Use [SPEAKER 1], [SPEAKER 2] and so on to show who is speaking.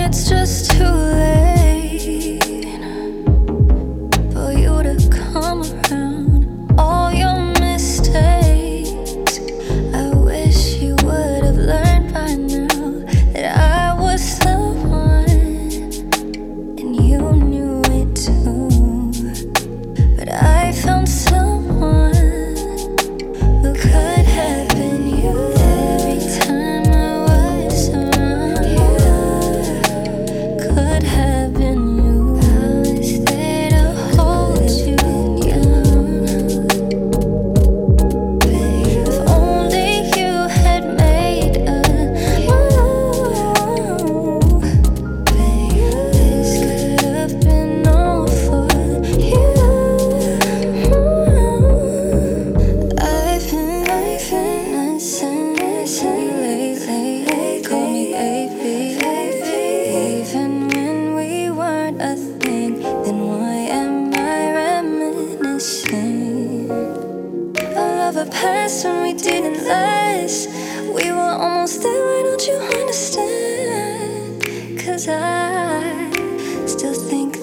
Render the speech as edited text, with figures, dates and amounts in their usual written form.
[SPEAKER 1] it's just too late for you to come around. All your mistakes, I wish you would have learned by now that I was the one, and you knew it too. But I found someone who could have been you. Every time I was around you, could have been you. I was there to hold you down. If only you had made a move, this could have been all for you. I've been missing you lately. Call me baby. Even when we weren't a thing, then why am I reminiscing? A love a past when we didn't last. We were almost there, why don't you understand? 'Cause I still think